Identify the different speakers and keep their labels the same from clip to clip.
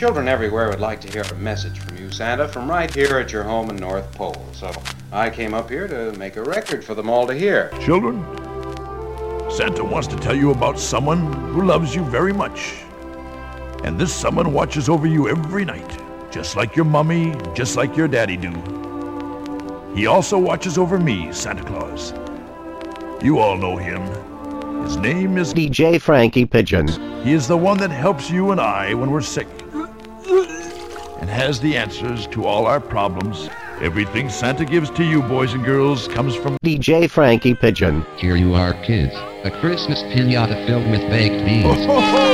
Speaker 1: children everywhere would like to hear a message from you, Santa, from right here at your home in North Pole. So I came up here to make a record for them all to hear.
Speaker 2: Children, Santa wants to tell you about someone who loves you very much. And this someone watches over you every night, just like your mommy, just like your daddy do. He also watches over me, Santa Claus. You all know him. His name is
Speaker 3: DJ Frankie Pigeon.
Speaker 2: He is the one that helps you and I when we're sick and has the answers to all our problems. Everything Santa gives to you, boys and girls, comes from
Speaker 3: DJ Frankie Pigeon.
Speaker 4: Here you are, kids. A Christmas piñata filled with baked beans.
Speaker 5: It's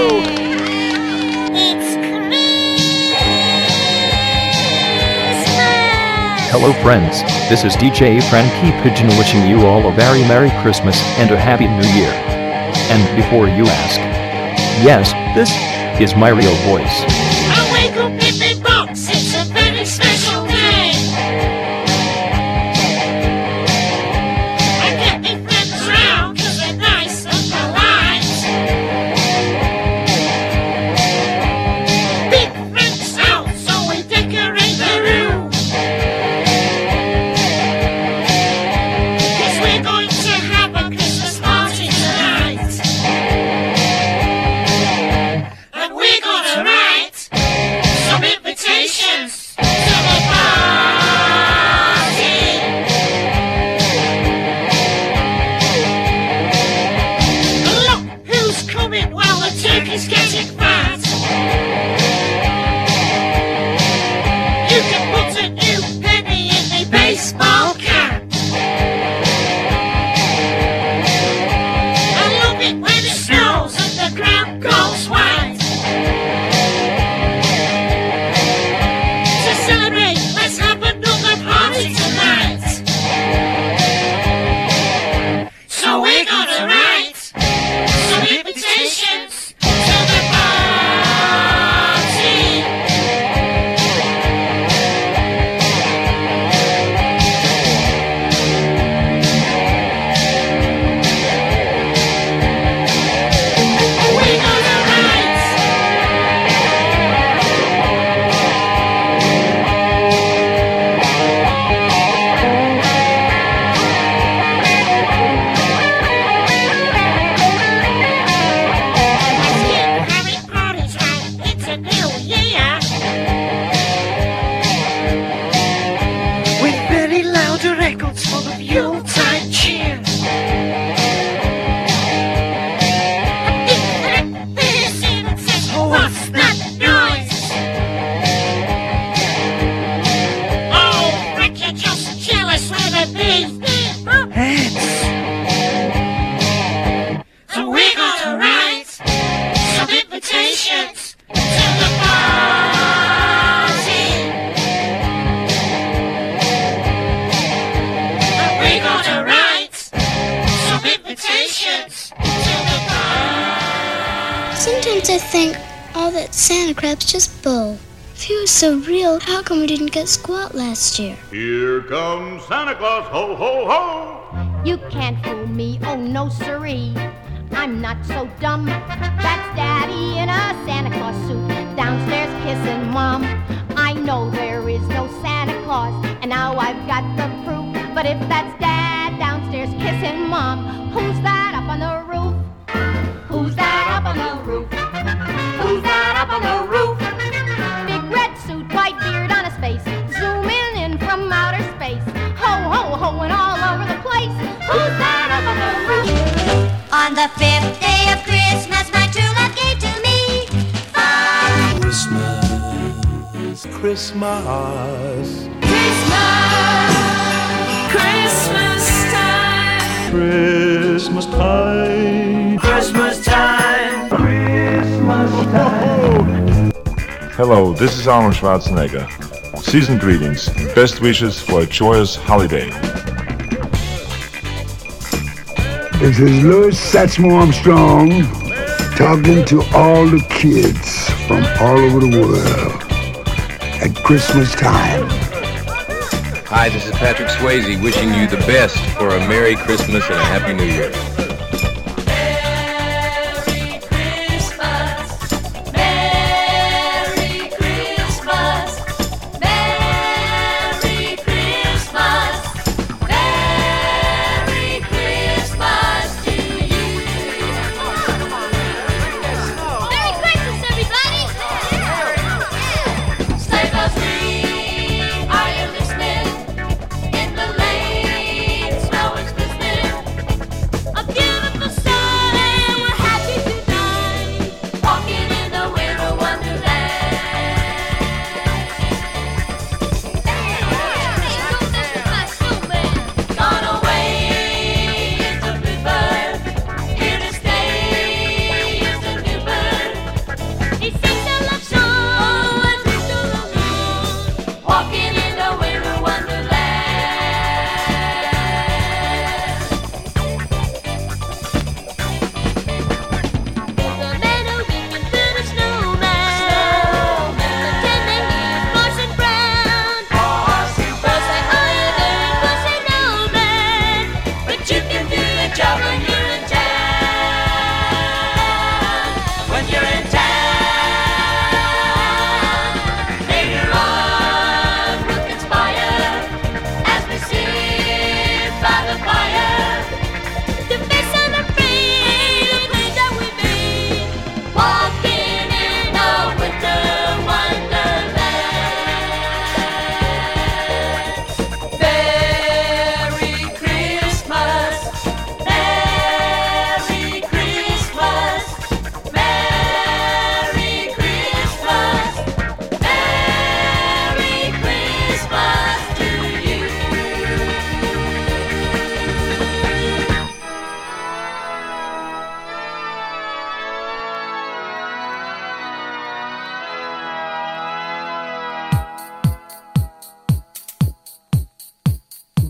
Speaker 5: Christmas!
Speaker 6: Hello friends, this is DJ Frankie Pigeon wishing you all a very Merry Christmas and a Happy New Year. And before you ask, yes, this is my real voice.
Speaker 5: I wake up in the box, it's a very special day. I get my friends round, cause they're nice and polite. Big friends out, so we decorate the room. Cause we're going to have a Christmas party tonight. And we're gonna write some invitations to the party. Look who's coming while the turkey's getting fat. You can put a new penny in the baseball cap. I love it when it snows and the ground goes white. To celebrate, let's have another party tonight. So we're gonna write some invitations to the party. We're gonna write Let's get having parties right into New Year. With very loud records full of Yuletide cheer. Oh, what's that noise? Oh, Rick, you're just jealous with a big heads. So we're gonna write some invitations to the party. And we're gonna write some invitations to the party.
Speaker 7: Sometimes I think all that Santa crap's just bull. If he was so real, how come we didn't get squat last year?
Speaker 8: Here comes Santa Claus, ho, ho, ho!
Speaker 9: You can't fool me, oh no siree. I'm not so dumb. That's Daddy in a Santa Claus suit, downstairs kissing Mom. I know there is no Santa Claus, and now I've got the proof. But if that's Dad downstairs kissing Mom, who's that up on the roof? Who's that up on the roof? Who's that up on the roof? Big red suit, white beard on his face, zooming in from outer space. Ho, ho, hoing all over the place. Who's that up on the roof?
Speaker 5: On the 5th day of Christmas, my true love gave to me
Speaker 10: Christmas, Christmas,
Speaker 5: Christmas time,
Speaker 10: Christmas time,
Speaker 5: Christmas time,
Speaker 10: Christmas time.
Speaker 11: Hello, this is Arnold Schwarzenegger. Season greetings, best wishes for a joyous holiday.
Speaker 12: This is Louis Satchmo Armstrong talking to all the kids from all over the world at Christmas time.
Speaker 13: Hi, this is Patrick Swayze wishing you the best for a Merry Christmas and a Happy New Year.
Speaker 5: Merry Christmas, Merry Christmas.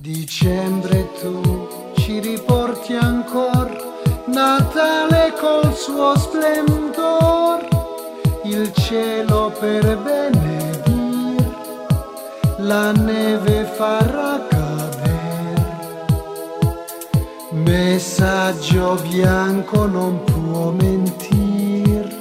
Speaker 14: Dicembre tu ci riporti ancora, Natale col suo splendor, il cielo per benedir, la neve farà cader. Messaggio bianco non può mentir,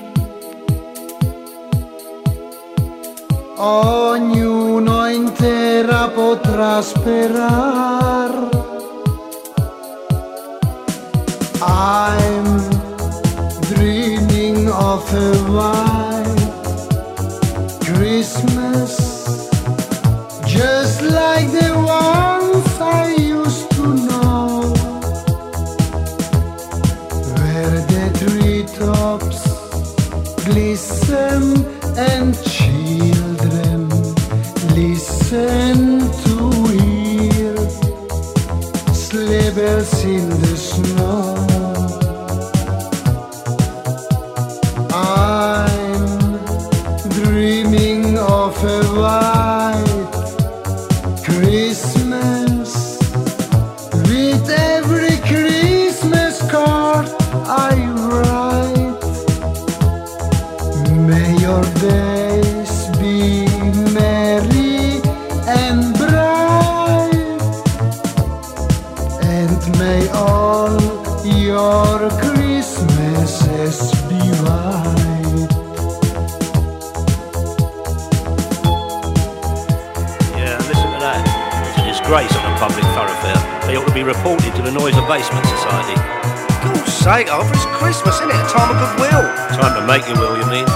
Speaker 14: ognuno intera potrà sperar. I'm dreaming of a white Christmas, just like the ones I used to know, where the treetops glisten and children listen to hear sleigh bells in the snow. I'm dreaming of a white Christmas, with every Christmas card I write. May your days be merry and bright, and may all your Christmases be white.
Speaker 15: Yeah, listen to that. It's a disgrace on a public thoroughfare. They ought to be reported to the Noise Abatement Society.
Speaker 16: God's sake, Arthur, it's Christmas, isn't it? A time of goodwill.
Speaker 15: Time to make your will, you mean?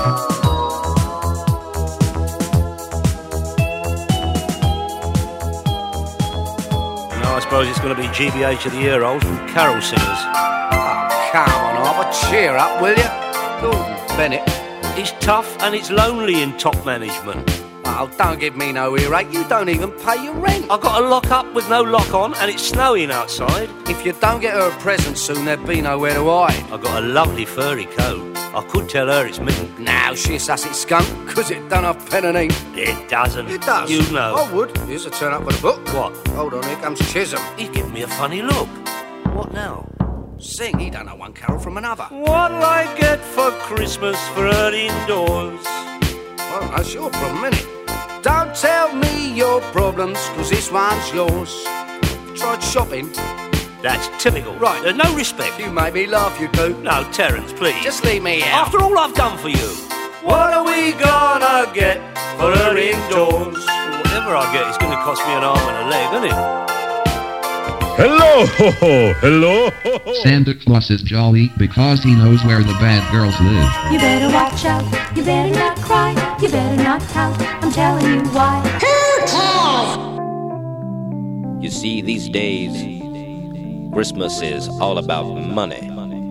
Speaker 15: No, I suppose it's going to be GBH of the Year olds from carol singers.
Speaker 16: Oh, come on, Arthur, cheer up, will you? Gordon Bennett.
Speaker 15: It's tough and it's lonely in top management.
Speaker 16: Oh, don't give me no earache. You don't even pay your rent.
Speaker 15: I've got a lock up with no lock on and it's snowing outside.
Speaker 16: If you don't get her a present soon, there'll be nowhere to hide.
Speaker 15: I've got a lovely furry coat. I could tell her it's me.
Speaker 16: Now she susses skunk, 'cause it don't have pen and ink.
Speaker 15: It doesn't.
Speaker 16: It does.
Speaker 15: You know.
Speaker 16: I would. Here's a turn up with a book.
Speaker 15: What?
Speaker 16: Hold on, here comes Chisholm.
Speaker 15: He's giving me a funny look. What now?
Speaker 16: Sing, he don't know one carol from another.
Speaker 15: What'll I get for Christmas for her indoors?
Speaker 16: Well, that's your problem, innit? Don't tell me your problems, 'cause this one's yours. Tried shopping?
Speaker 15: That's typical.
Speaker 16: Right.
Speaker 15: There's no respect.
Speaker 16: You make me laugh, you do.
Speaker 15: No, Terence, please.
Speaker 16: Just leave me out.
Speaker 15: After all I've done for you. What are we gonna get for her indoors? Whatever I get, it's gonna cost me an arm and a leg, isn't it?
Speaker 2: Hello, ho, ho, hello. Ho, ho.
Speaker 4: Santa Claus is jolly because he knows where the bad girls live.
Speaker 5: You better watch out, you better not cry, you better not pout, I'm telling you why. Who cares?
Speaker 17: You see, these days, Christmas is all about money.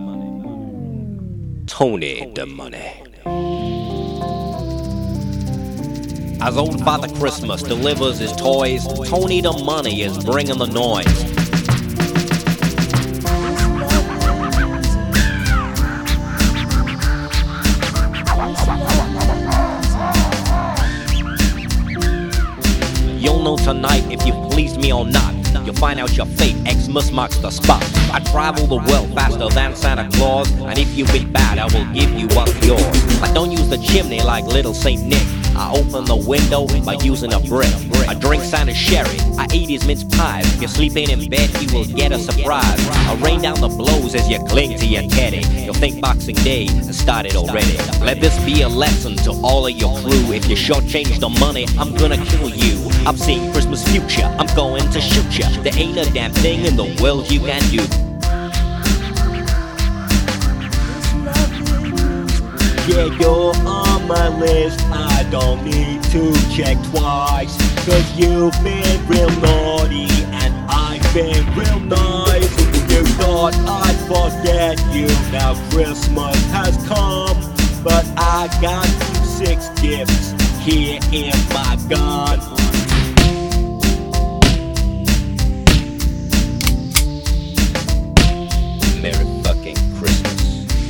Speaker 17: Tony the money. As old Father Christmas delivers his toys, Tony the money is bringing the noise. You'll know tonight if you've pleased me or not. You'll find out your fate, Xmas marks the spot. I travel the world faster than Santa Claus, and if you be bad, I will give you what's yours. I don't use the chimney like little Saint Nick. I open the window by using a brick. I drink Santa's sherry, I eat his mince pies. If you're sleeping in bed, you will get a surprise. I rain down the blows as you cling to your teddy. You'll think Boxing Day has started already. Let this be a lesson to all of your crew. If you shortchange the money, I'm gonna kill you. I've seen Christmas future, I'm going to shoot ya. There ain't a damn thing in the world you can do. Yeah, you're on my list, I don't need to check twice. 'Cause you've been real naughty and I've been real nice. You thought I'd forget you, now Christmas has come. But I got you 6 gifts here in my gun. Merry fucking Christmas.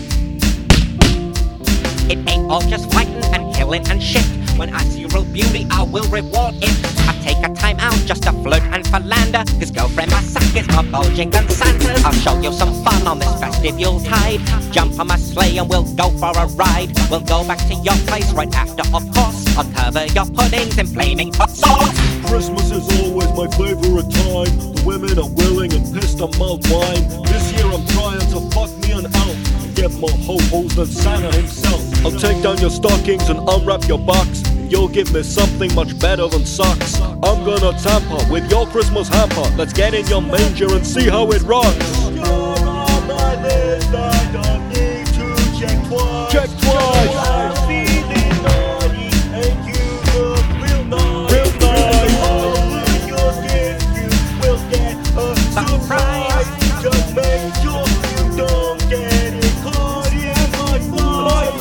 Speaker 17: It ain't all just fighting and killing and shit. When I see real beauty, I will reward it. I take a time out just to flirt and philander. His girlfriend must suck is more bulging than Santa's. I'll show you some fun on this festive Yuletide. Jump on my sleigh and we'll go for a ride. We'll go back to your place right after, of course. I'll cover your puddings in flaming hot sauce.
Speaker 10: Christmas is always my favorite time. The women are willing and pissed on mulled wine. This year I'm trying to fuck me an elf. Get more ho-hos than Santa himself. I'll take down your stockings and unwrap your box. You'll give me something much better than socks. I'm gonna tamper with your Christmas hamper. Let's get in your manger and see how it rocks. You're on my list, I don't need to check twice. Check twice. I'm feeling naughty and you look real nice. Real nice. Over your gift you will get a surprise. Just make sure you don't get it caught in my fly.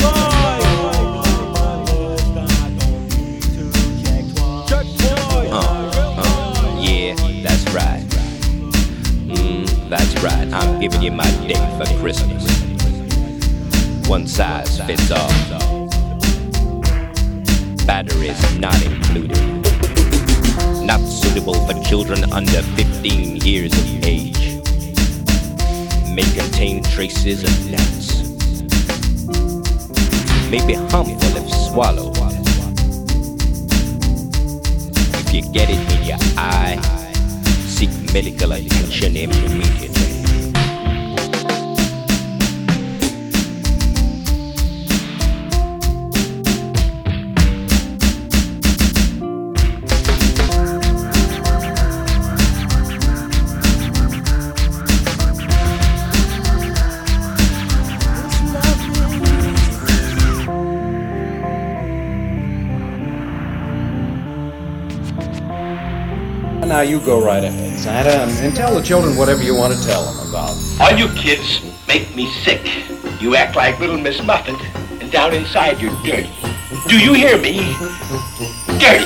Speaker 17: Yeah, that's right. That's right. I'm giving you my date for Christmas. One size fits all. Batteries not included. Not suitable for children under 15 years of age. May contain traces of nuts. May be harmful if swallowed. If you get it in your eye, seek medical attention immediately.
Speaker 1: Now you go right ahead, Santa, and tell the children whatever you want to tell them about.
Speaker 18: All you kids make me sick. You act like little Miss Muffet, and down inside you're dirty. Do you hear me? Dirty.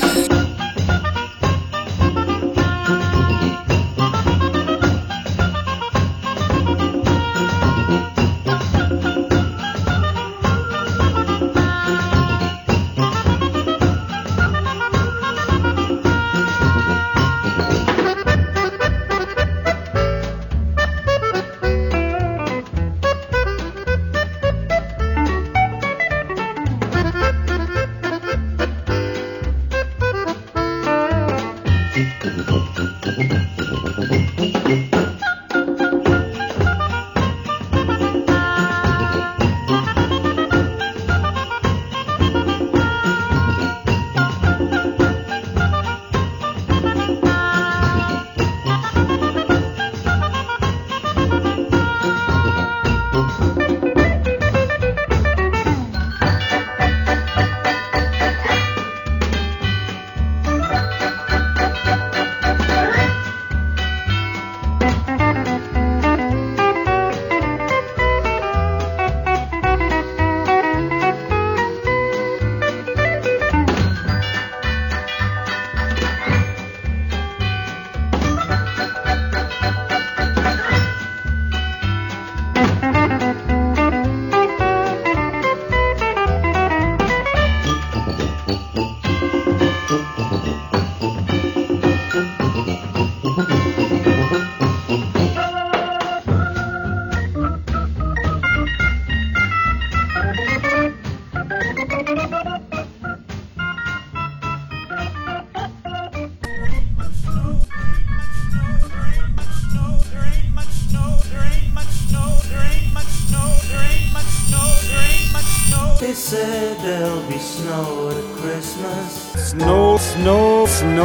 Speaker 10: They said there'll be snow at Christmas.
Speaker 19: Snow, snow,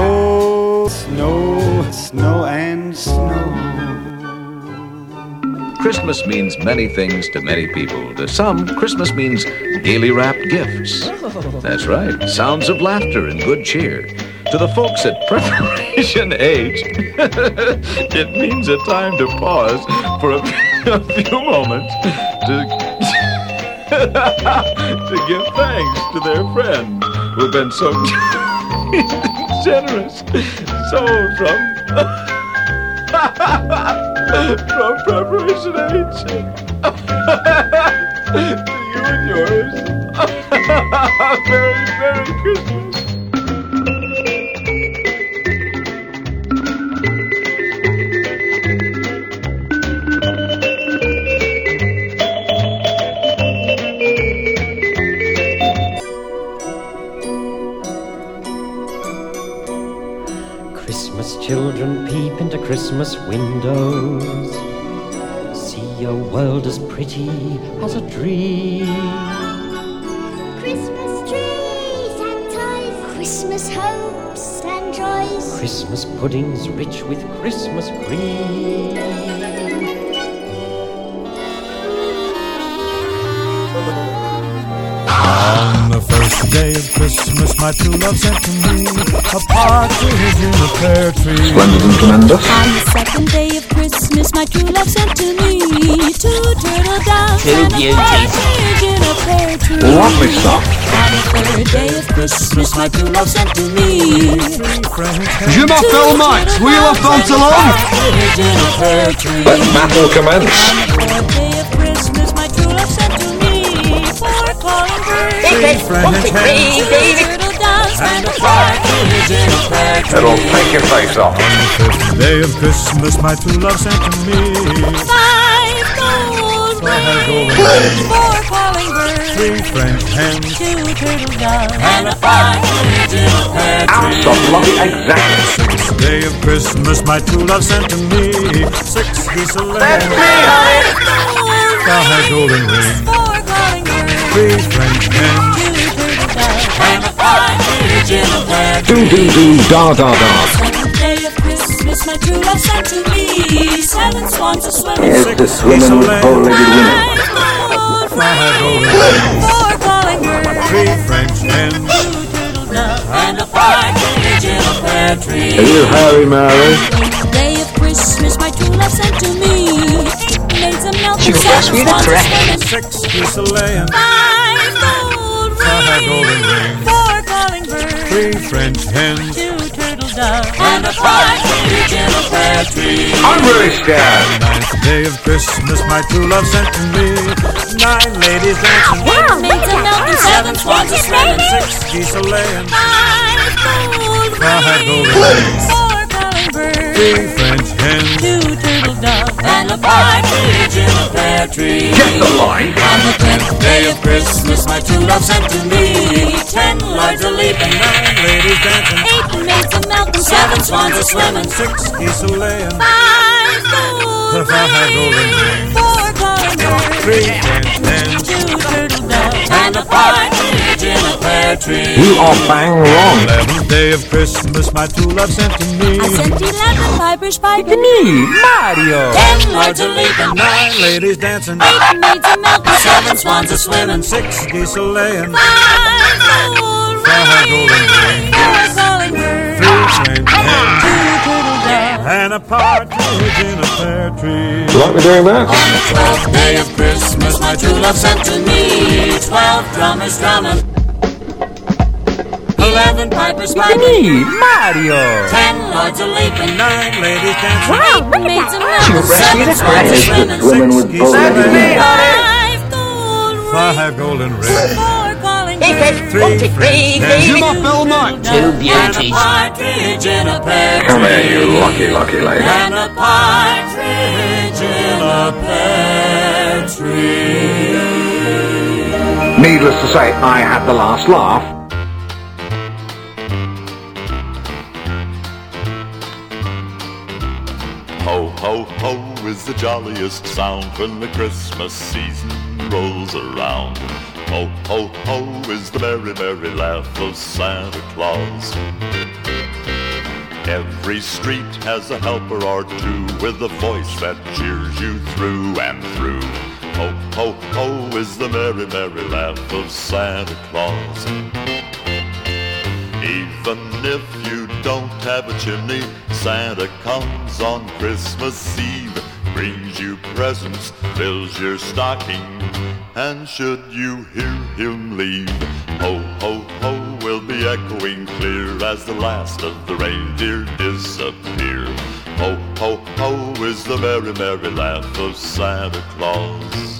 Speaker 19: snow, snow, snow and snow.
Speaker 20: Christmas means many things to many people. To some, Christmas means gaily wrapped gifts. That's right, sounds of laughter and good cheer. To the folks at preparation age, it means a time to pause for a few moments to give thanks to their friend who've been so generous. So from preparation age to you and yours, Merry Christmas.
Speaker 21: Christmas children peep into Christmas windows. See a world as pretty as a dream.
Speaker 7: Christmas trees and toys, Christmas hopes and joys,
Speaker 21: Christmas puddings rich with Christmas cream.
Speaker 22: On the first day of Christmas, my true love sent to me a partridge in a pear tree.
Speaker 20: Splendid and tremendous.
Speaker 5: On the second day of Christmas, my true love sent to me 2 turtle doves and a partridge in a pear tree.
Speaker 20: Lovely stuff.
Speaker 5: On the third day of Christmas, my true love sent to me
Speaker 23: Je m'appelle Max, will you have dance along?
Speaker 20: Let battle commence.
Speaker 5: On the fourth day of Christmas, my true love sent to me 4 calling birds, 3 turtle doves and a partridge in a pear tree.
Speaker 20: It'll take your face off.
Speaker 22: On the fifth day of Christmas, my true love sent to me
Speaker 5: 5 gold rings, 4 calling birds,
Speaker 22: 3 French hens,
Speaker 5: 2 turtle doves and a partridge in a pear tree.
Speaker 20: Absolutely exact.
Speaker 22: Sixth day of Christmas, my true love sent to me 6 geese a laying.
Speaker 5: That's me, honey.
Speaker 22: 5 golden rings,
Speaker 5: 4 calling birds,
Speaker 22: 3 French hens,
Speaker 5: 2 turtle doves and a partridge in a pear
Speaker 20: Do
Speaker 5: tree.
Speaker 20: do do da da da.
Speaker 5: Seventh day of Christmas, my true love sent to me 7 swans a swimming,
Speaker 20: Here's the swimming with bow-legged women.
Speaker 22: 5 golden rings,
Speaker 5: 4 calling birds,
Speaker 22: 3 French hens.
Speaker 5: 2 turtle doves and a partridge in a pear tree.
Speaker 20: Are you Harry Mary?
Speaker 5: Eighth day of Christmas, my true love sent to me 8 maids of milk and
Speaker 20: You
Speaker 5: 7
Speaker 20: asked me to
Speaker 5: swans a
Speaker 20: correct.
Speaker 5: swimming,
Speaker 22: 6 geese a laying.
Speaker 5: 5 gold
Speaker 22: 5 golden
Speaker 5: rings,
Speaker 22: rings,
Speaker 5: 4 calling birds,
Speaker 22: 3 French hens.
Speaker 5: 2 turtle doves and a partridge in a pear tree.
Speaker 20: I'm really scared.
Speaker 22: Ninth day of Christmas, my true love sent to me 9 ladies dancing.
Speaker 5: 8 maids of milk and 7 swans a swimming,
Speaker 22: 6 geese a laying.
Speaker 5: 5 gold
Speaker 22: 5 golden
Speaker 5: rings,
Speaker 22: rings,
Speaker 5: 4 calling birds,
Speaker 22: 3 French hens.
Speaker 5: 2 turtle doves and a partridge in a pear tree.
Speaker 20: Get the line.
Speaker 5: On the 10th day of Christmas, my true love sent to me 10 lords a leaping,
Speaker 22: 9 ladies dancing.
Speaker 5: 8 maids of milk and 7 swans a swimming,
Speaker 22: 6 geese a laying.
Speaker 5: 5 gold
Speaker 22: 5 golden rings,
Speaker 5: 4 calling birds,
Speaker 22: 3 French hens.
Speaker 5: 2 turtle doves and a partridge in a pear tree.
Speaker 20: You are bang wrong.
Speaker 22: 11th day of Christmas, my true love sent to me
Speaker 5: I sent 11 pipers piping, me,
Speaker 22: Mario.
Speaker 5: 10 lords a leaping,
Speaker 22: 9 ladies dancing.
Speaker 5: 8 maids of milk and 7 swans a swimming,
Speaker 22: 6 geese a laying.
Speaker 5: 5 gold
Speaker 22: 5 golden rings,
Speaker 5: 4 calling birds,
Speaker 22: 3 French hens.
Speaker 5: 2 turtle doves
Speaker 22: And a partridge in a pear tree.
Speaker 20: Like me doing that?
Speaker 5: On the 12th day of Christmas, my true love sent to me 12 drummers drumming, 11 pipers piping,
Speaker 22: Mario.
Speaker 5: 10 lords a leaping,
Speaker 22: 9 ladies dancing.
Speaker 5: 8 maids of milk
Speaker 22: You
Speaker 5: and
Speaker 22: rescued
Speaker 5: 7
Speaker 22: us,
Speaker 5: swans a
Speaker 22: right?
Speaker 5: swimming,
Speaker 22: Swimming with bow-legged women.
Speaker 5: 5 gold rings,
Speaker 22: 5 golden rings,
Speaker 5: 4 calling birds,
Speaker 22: 3 French hens.
Speaker 23: Je m'appelle Max.
Speaker 5: and a partridge in a pear
Speaker 20: Come here,
Speaker 5: tree.
Speaker 20: you lucky, lucky lady.
Speaker 5: And a partridge in a pear tree.
Speaker 20: Needless to say, I had the last laugh.
Speaker 24: Ho, ho, ho is the jolliest sound when the Christmas season rolls around. Ho, ho, ho is the merry, merry laugh of Santa Claus. Every street has a helper or two with a voice that cheers you through and through. Ho, ho, ho is the merry, merry laugh of Santa Claus. Even if you don't have a chimney, Santa comes on Christmas Eve, brings you presents, fills your stocking, and should you hear him leave, ho, ho, ho will be echoing clear as the last of the reindeer disappear. Ho, ho, ho is the merry, merry laugh of Santa Claus.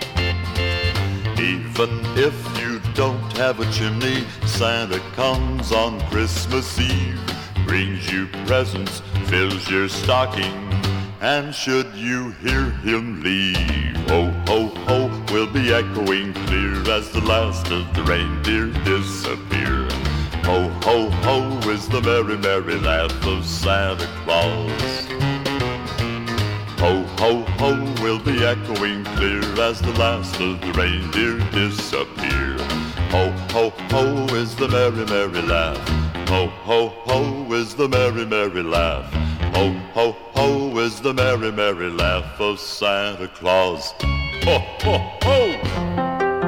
Speaker 24: Even if you don't have a chimney, Santa comes on Christmas Eve, brings you presents, fills your stocking, and should you hear him leave, ho, ho, ho will be echoing clear as the last of the reindeer disappear. Ho, ho, ho is the merry, merry laugh of Santa Claus. Ho, ho, ho will be echoing clear as the last of the reindeer disappear. Ho, ho, ho is the merry, merry laugh. Ho, ho, ho is the merry, merry laugh. Ho, ho, ho is the merry, merry laugh of Santa Claus. Ho, ho, ho!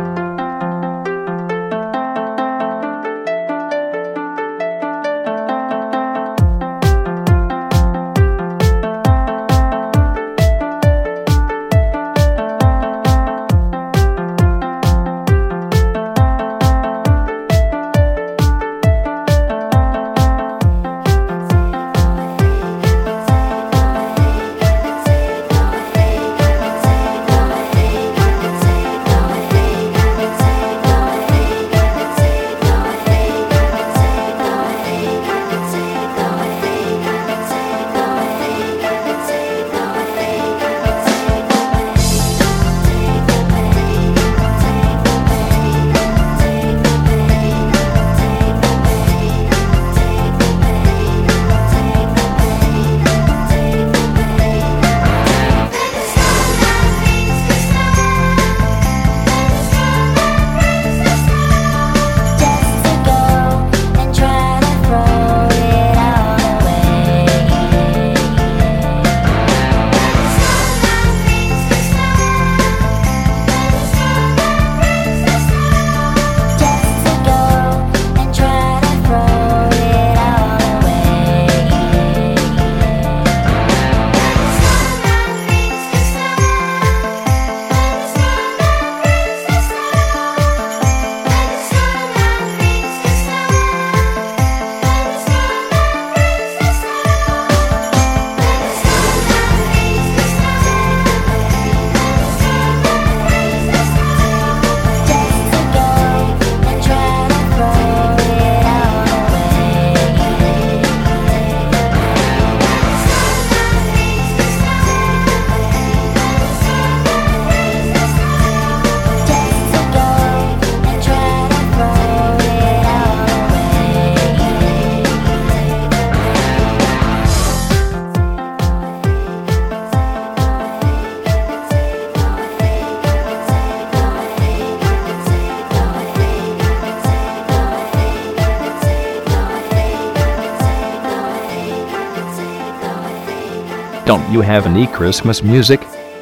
Speaker 3: Don't you have any Christmas music?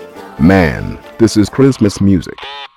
Speaker 6: Man, this is Christmas music.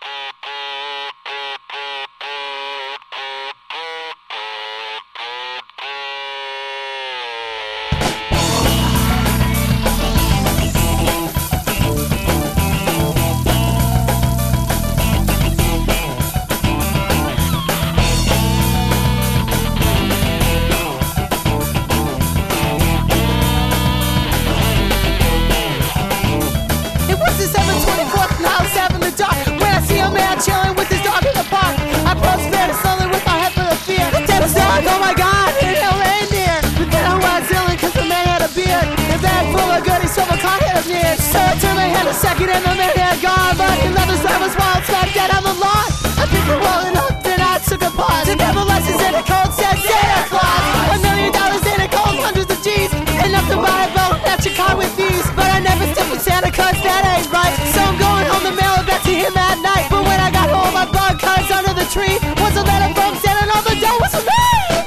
Speaker 5: Second and the man had gone, but he left his life was wild, smacked dead on the lawn. I picked her rolling up, then I took a pause. The devil lessons in a cold said Santa Claus. $1 million in a cold, hundreds of G's, enough to buy a boat, not your car with these. But I never stick with Santa cause that ain't right. So I'm going home to mail it back to him at night. But when I got home, I bug cards under the tree. Was a letter from Santa and all the dough was for me.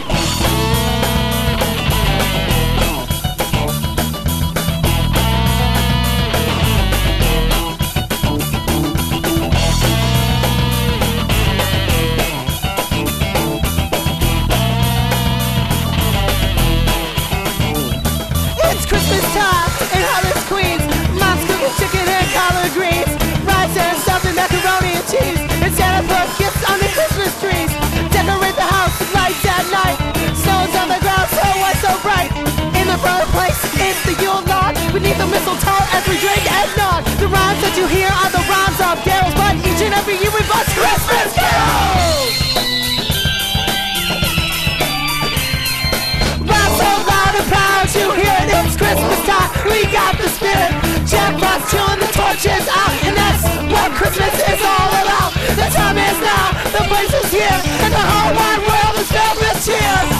Speaker 5: Gifts on the Christmas trees. Decorate the house with lights at night. Snow's on the ground, so white, so bright. In the birthplace, it's the Yule log. Beneath the mistletoe as we drink eggnog. The rhymes that you hear are the rhymes of carols, but each and every year we bust Christmas carols. Rhyme so loud and proud, you hear it, it's Christmas time. We got the spirit. Jack Frost chilling the torches out, and that's what Christmas is all about. The time is now, the place is here, and the whole wide world is filled with cheer.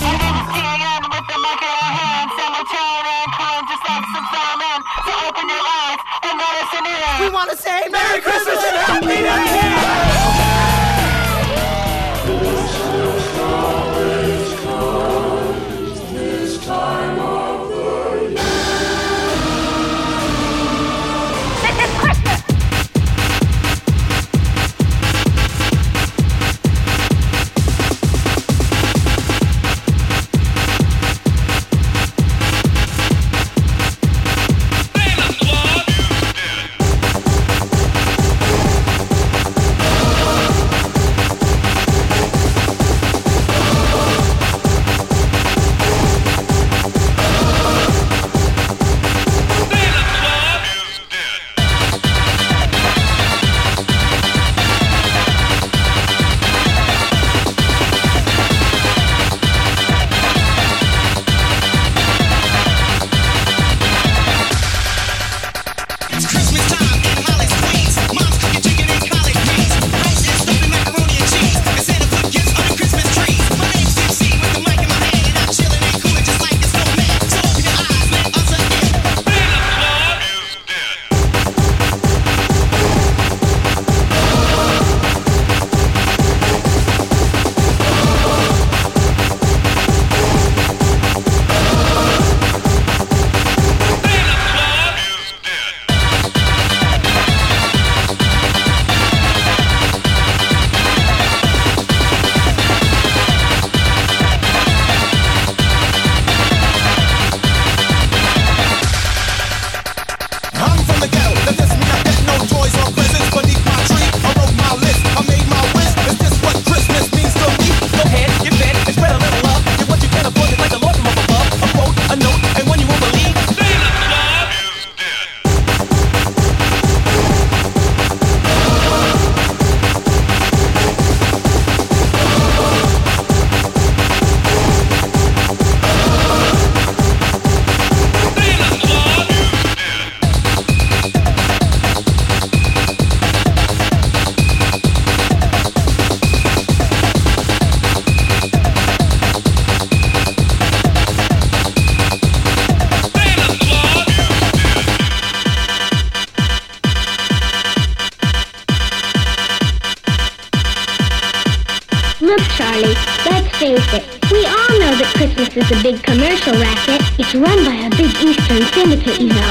Speaker 7: that Christmas is a big commercial racket. It's run by a big Eastern senator, you know.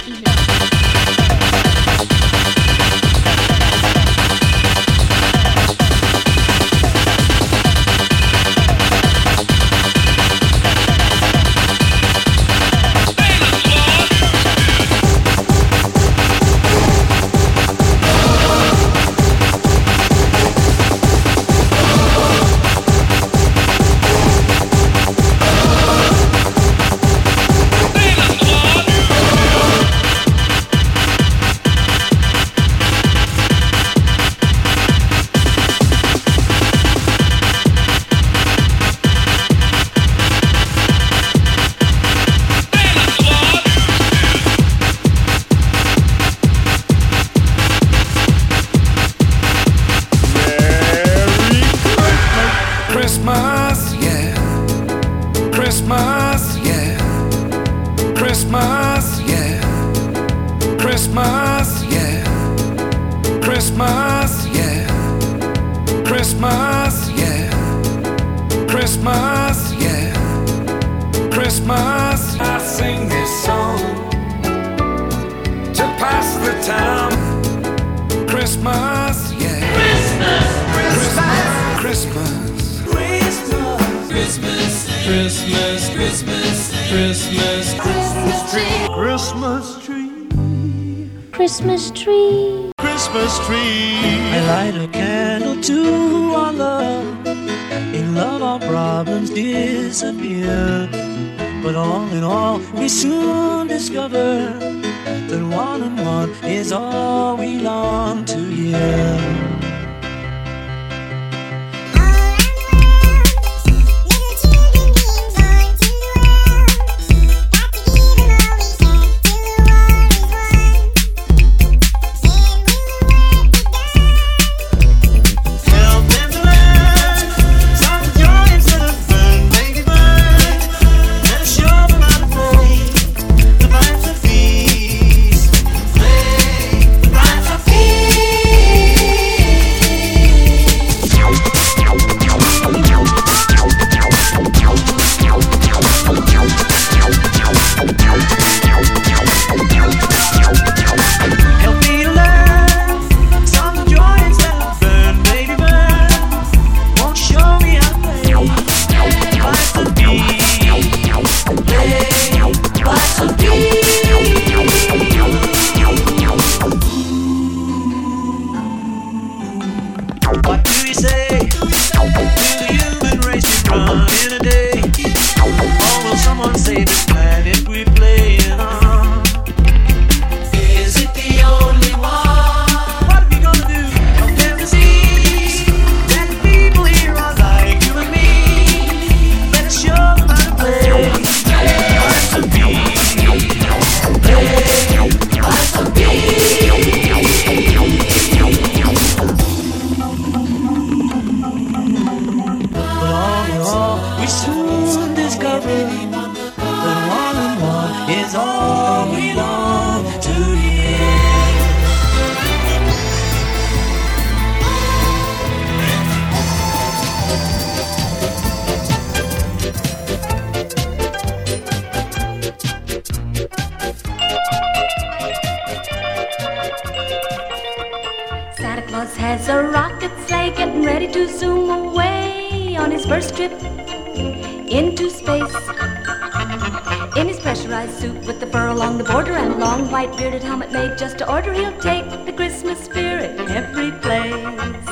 Speaker 8: Bearded helmet made just to order, he'll take the Christmas spirit every place.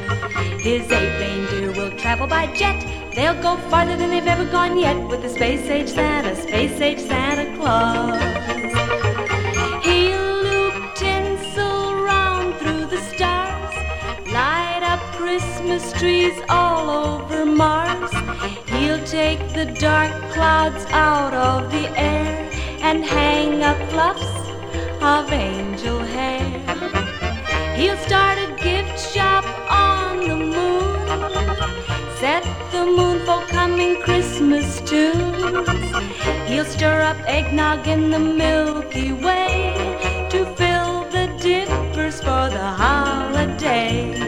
Speaker 8: His 8 reindeer will travel by jet. They'll go farther than they've ever gone yet with the space-age Santa Claus. He'll loop tinsel round through the stars, light up Christmas trees all over Mars. He'll take the dark clouds out of the air and hang up fluffs of angel hair. He'll start a gift shop on the moon, set the moon folk humming Christmas tunes. He'll stir up eggnog in the Milky Way to fill the dippers for the holiday.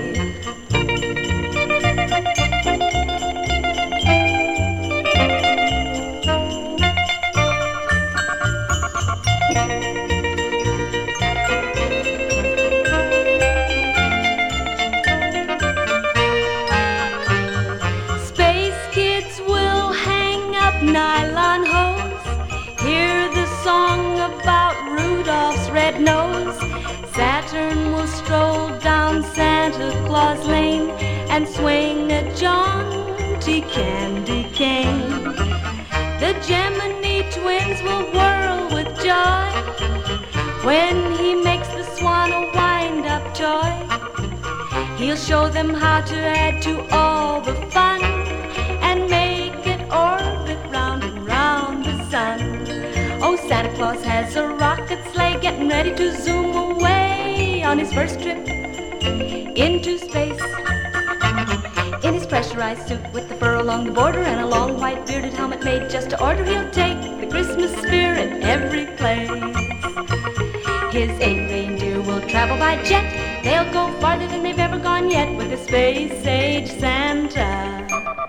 Speaker 8: nylon hose. Hear the song about Rudolph's red nose. Saturn will stroll down Santa Claus Lane and swing a jaunty candy cane. The Gemini twins will whirl with joy when he makes the swan a wind-up toy. He'll show them how to add to all the fun and make it orbit round and round the sun. Oh, Santa Claus has a rocket sleigh getting ready to zoom away on his first trip into space. In his pressurized suit with the fur along the border and a long white bearded helmet made just to order, he'll take the Christmas spirit every place. His 8 reindeer will travel by jet. They'll go farther than they've ever gone yet with a space-age Santa.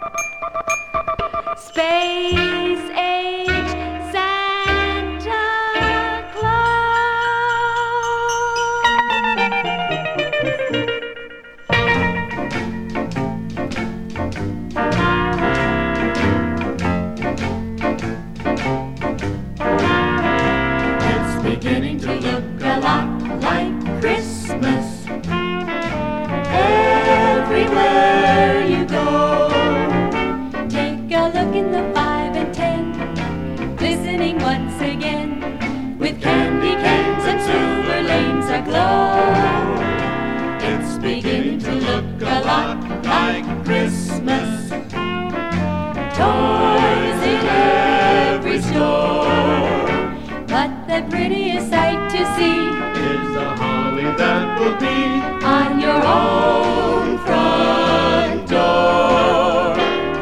Speaker 8: Space-age Santa
Speaker 5: It's beginning to look a lot like Christmas everywhere you go.
Speaker 8: Take a look in the 5 and 10, glistening once again, with candy canes and silver lanes aglow.
Speaker 5: It's beginning to look a lot like Christmas. Toys in every store.
Speaker 8: But the prettiest sight to see
Speaker 5: is the holly that will be
Speaker 8: on your own
Speaker 5: front door.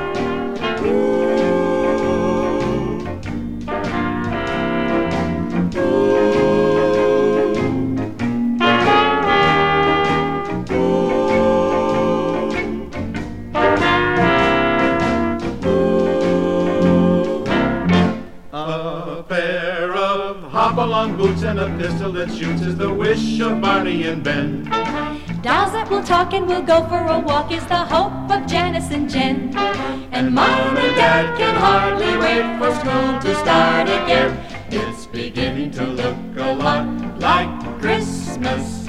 Speaker 5: A pair of hop-along boots and a pistol that shoots is the wish of Barney and Ben.
Speaker 8: Dolls that will talk and will go for a walk is the hope of Janice and Jen.
Speaker 5: And Mom and Dad can hardly wait for school to start again. It's beginning to look a lot like Christmas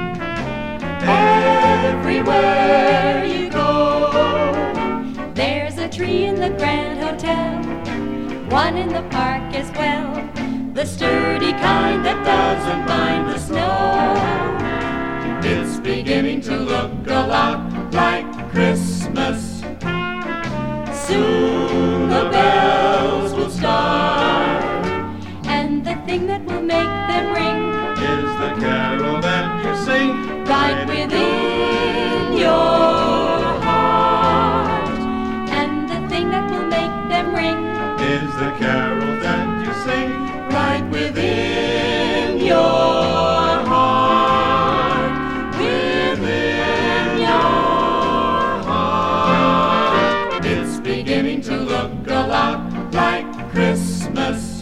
Speaker 5: everywhere you go.
Speaker 8: There's a tree in the Grand Hotel, one in the park as well, the sturdy kind that doesn't mind the snow.
Speaker 5: It's beginning to look a lot like Christmas. Soon the bells will start,
Speaker 8: and the thing that will make them ring
Speaker 5: is the carol that you sing
Speaker 8: right within your heart. And the thing that will make them ring
Speaker 5: is the carol that you sing right within your heart. Within your heart. It's beginning to look a lot like Christmas.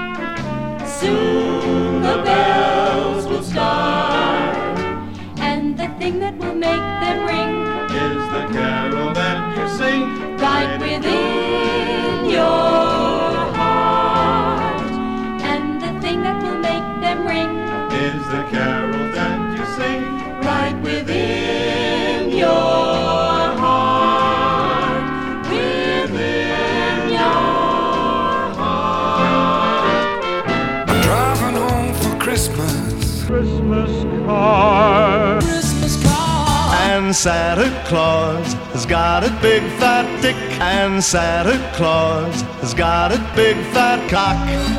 Speaker 5: Soon the bells will start,
Speaker 8: and the thing that will make them ring
Speaker 5: is the carol that you sing
Speaker 8: right within your heart. And the thing that will make them ring
Speaker 5: is the carol that you sing right within your heart. Within your heart.
Speaker 9: I'm driving home for Christmas.
Speaker 22: Christmas card.
Speaker 5: Christmas card.
Speaker 22: And Santa Claus has got a big fat dick. And Santa Claus has got a big fat cock.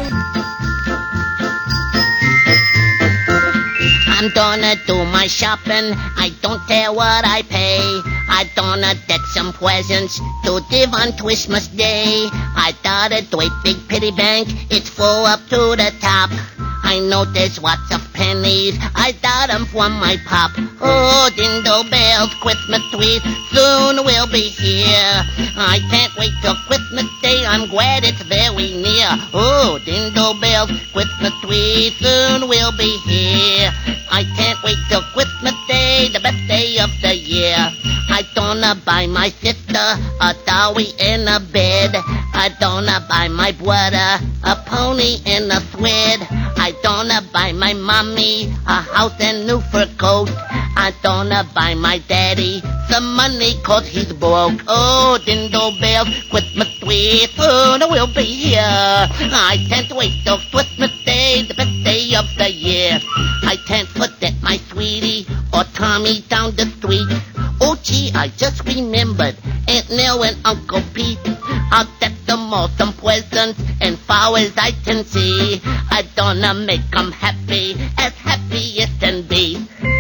Speaker 11: I'm gonna do my shopping, I don't care what I pay. I gonna deck some presents to give on Christmas Day. I got a great big piggy bank, it's full up to the top. I know there's lots of pennies. I got 'em from my pop. Oh, dingle bells, Christmas tree soon will be here. I can't wait till Christmas Day. I'm glad it's very near. Oh, dingle bells, Christmas tree soon will be here. I can't wait till Christmas Day, the best day of the year. I gonna buy my sister a dowie and a bed. I gonna buy my brother a pony and a sled. I gonna buy my mommy a house and new fur coat. I gonna buy my daddy some money 'cause he's broke. Oh, dingle bells, Christmas tree soon will be here. I can't wait till Christmas Day, the best day of the year. I can't forget my sweetie or Tommy down the street. Oh gee, I just remembered Aunt Nell and Uncle Pete. I'll get them all some presents, and far as I can see, I gonna make them happy as can be.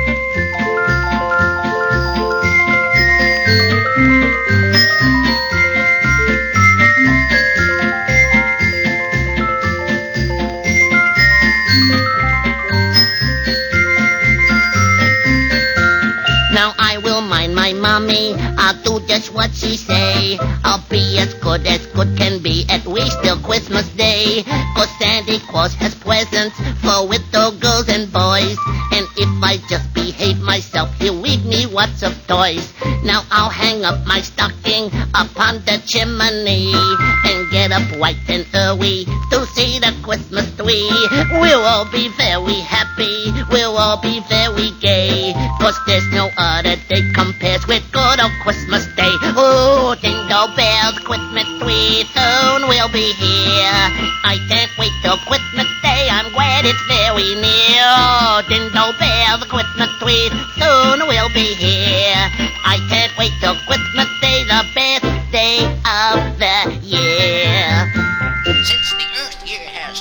Speaker 11: Now I will mind my mommy, I'll do just what she say. I'll be as good can be, at least till Christmas Day. 'Cause Santa Claus has presents for little girls and boys. And if I just behave myself, he'll leave me lots of toys. Now I'll hang up my stocking upon the chimney and get up bright and early to see the Christmas tree. We'll all be very happy, we'll all be very gay, 'cause there's no other day compares with good old Christmas Day. Oh, dingle bells, Christmas tree soon will be here. I can't wait till Christmas Day, I'm glad it's very near. Oh, dingle bells, Christmas tree soon will be here. I can't wait till Christmas Day, the best day of the year.
Speaker 12: Since the Earth year has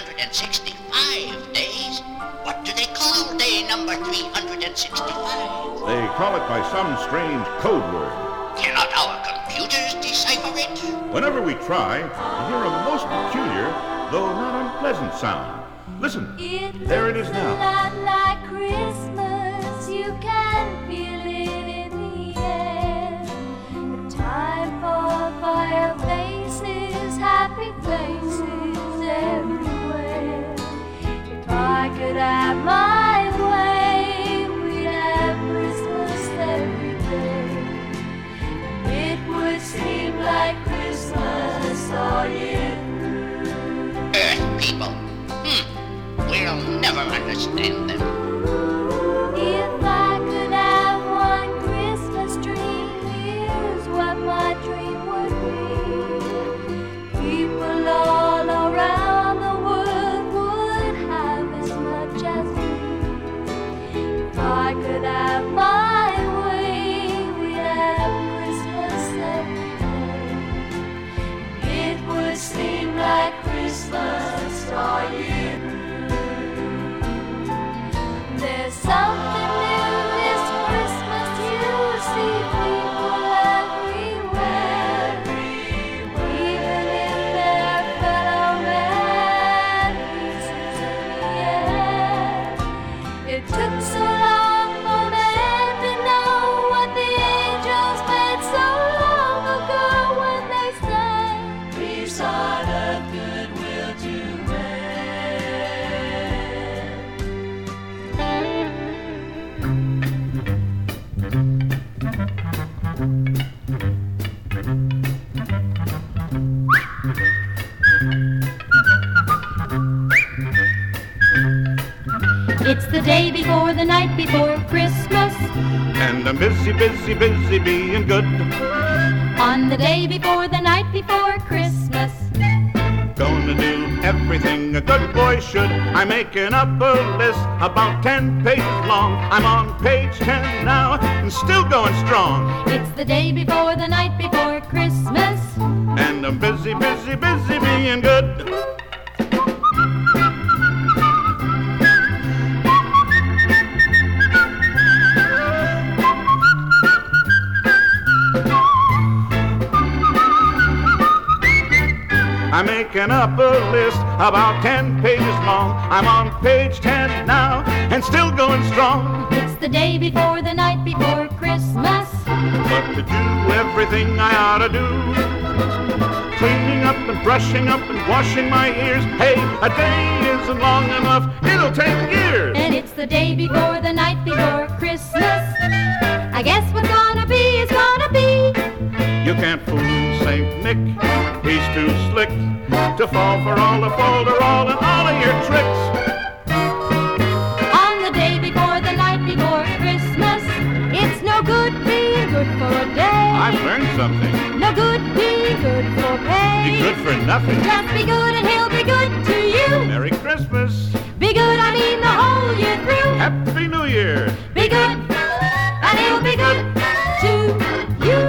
Speaker 12: 365 days, what do they call day number 365?
Speaker 2: They call it by some strange code word.
Speaker 12: Cannot our computers decipher it?
Speaker 2: Whenever we try, we hear a most peculiar, though not unpleasant sound. Listen, there it is now.
Speaker 8: Not like Christmas, you can feel it in the air. The time for fireplaces, happy places everywhere. If I could have my way, we'd have Christmas every day. It would seem like Christmas all year through.
Speaker 12: Earth people. We'll never understand them.
Speaker 8: If I could have one Christmas dream, here's what my dream would be. People all around the world would have as much as me. If I could have my way, we'd have Christmas every day. It would seem like Christmas all year. There's something new this Christmas, you see people everywhere. Even if they're fellow man, pieces in the air. It took so long for men to know what the angels meant so long ago when they sang, peace on earth, goodwill to men. It's the day before the night before Christmas.
Speaker 2: And I'm busy being good.
Speaker 8: On the day before the night before Christmas.
Speaker 2: Gonna do everything a good boy should. I'm making up a list about 10 pages long. I'm on page 10 now and still going strong.
Speaker 8: It's the day before the night before Christmas.
Speaker 2: And I'm busy being good. I'm making up a list
Speaker 13: about 10 pages long. I'm on page 10 now, and still going strong.
Speaker 8: It's the day before the night before Christmas.
Speaker 13: But to do everything I ought to do, cleaning up and brushing up and washing my ears. Hey, a day isn't long enough, it'll take years.
Speaker 8: And it's the day before the night before Christmas. I guess what's gonna be is gonna be.
Speaker 13: You can't fool Saint Nick, he's too slick to fall for all the folderol and all of your tricks.
Speaker 8: On the day before the night before Christmas, it's no good being good for a day.
Speaker 13: I've learned something.
Speaker 8: No good being good for pay.
Speaker 13: Be good for nothing.
Speaker 8: Just be good and he'll be good to you.
Speaker 13: Merry Christmas.
Speaker 8: Be good, I mean the whole year through.
Speaker 13: Happy New Year.
Speaker 8: Be good, and he'll be good to you.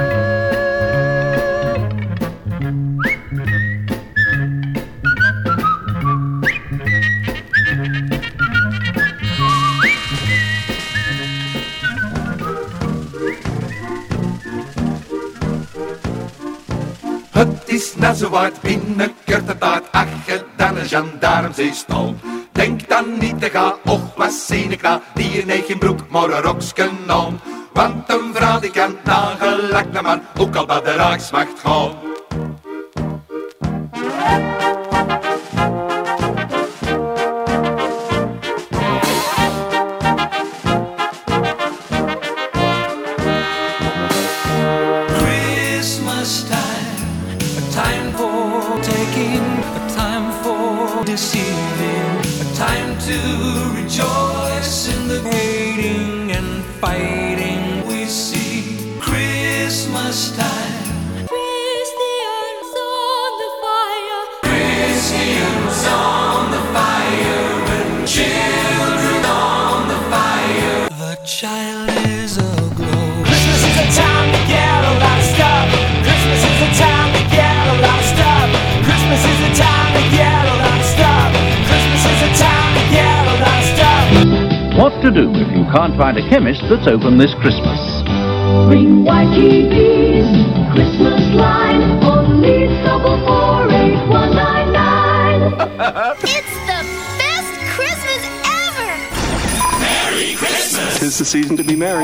Speaker 14: Het is net zo wat binnenkort het uit achter dan een gendarm zee stal. Denk dan niet te gaan, och wat zien ik nou, die heeft geen broek, maar een roksken aan. Want een vrouw die kan nagelakt een man, ook al bij de Rijksmacht gaan.
Speaker 9: Christmas time, a time for taking, a time for deceiving, a time to rejoice in the hating and fighting we see. Christmas time.
Speaker 8: Christians on the fire.
Speaker 9: Christians on the fire and children on the fire. The child is aglow.
Speaker 5: Christmas is a time to get a lot of stuff. Christmas is a time to get a lot of stuff. Christmas is a time to get a lot of stuff. Christmas is a time to get a lot of stuff.
Speaker 15: What to do if you can't find a chemist that's open this Christmas?
Speaker 16: Ring YGB's Christmas line, only 48199.
Speaker 5: It's the best Christmas ever!
Speaker 16: Merry Christmas!
Speaker 23: 'Tis the season to be merry.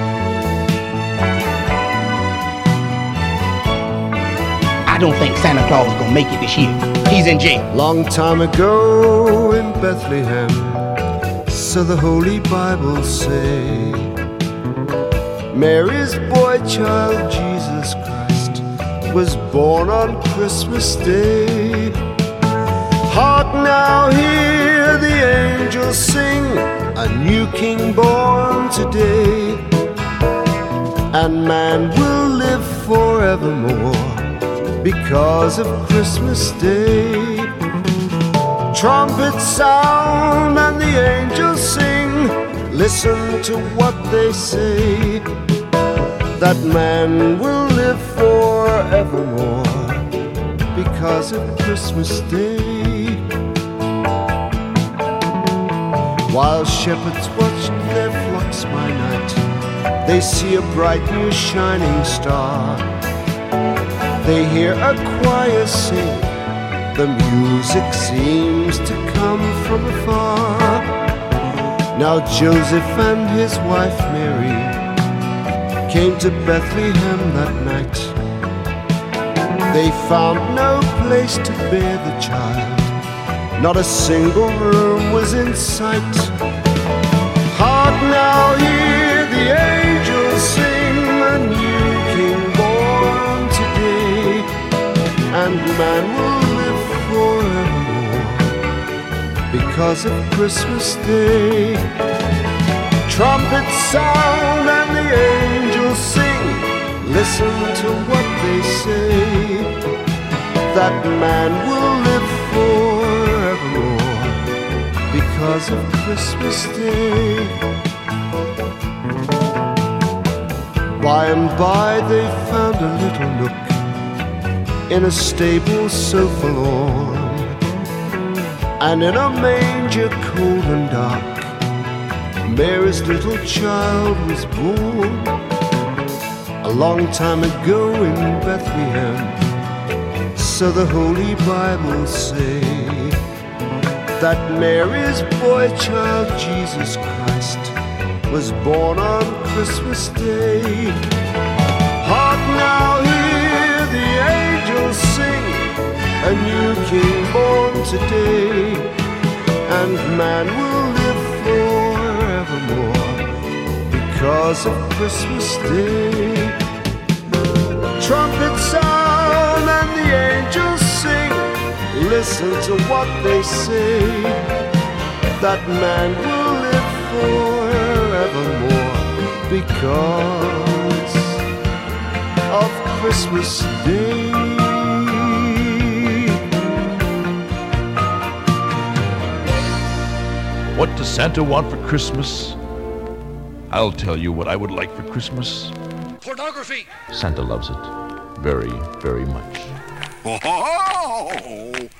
Speaker 25: I don't think Santa Claus is gonna make it this year. He's in jail.
Speaker 22: Long time ago in Bethlehem, so the Holy Bible say, Mary's boy child Jesus Christ was born on Christmas Day. Hark now, hear the angels sing, a new king born today, and man will live forevermore because of Christmas Day. Trumpets sound and the angels sing, listen to what they say, that man will live forevermore because of Christmas Day. While shepherds watched their flocks by night, they see a bright new shining star. They hear a choir sing, the music seems to come from afar. Now Joseph and his wife Mary came to Bethlehem that night. They found no place to bear the child, not a single room was in sight. Hark now, hear the angels sing, a new king born today, and man will live forevermore because of Christmas Day. Trumpets sound and the angels sing, listen to what they say, that man will live forevermore because of Christmas Day. By and by they found a little nook in a stable so forlorn, and in a manger cold and dark Mary's little child was born. A long time ago in Bethlehem, So the Holy Bible say that Mary's boy child Jesus Christ was born on Christmas Day. Hark now, hear the angels sing, a new king born today, and man will live forevermore because of Christmas Day. Trumpets sound and the angels sing, listen to what they say, that man will live forevermore because of Christmas Day.
Speaker 2: What does Santa want for Christmas? I'll tell you what I would like for Christmas.
Speaker 1: Pornography!
Speaker 2: Santa loves it very, very much.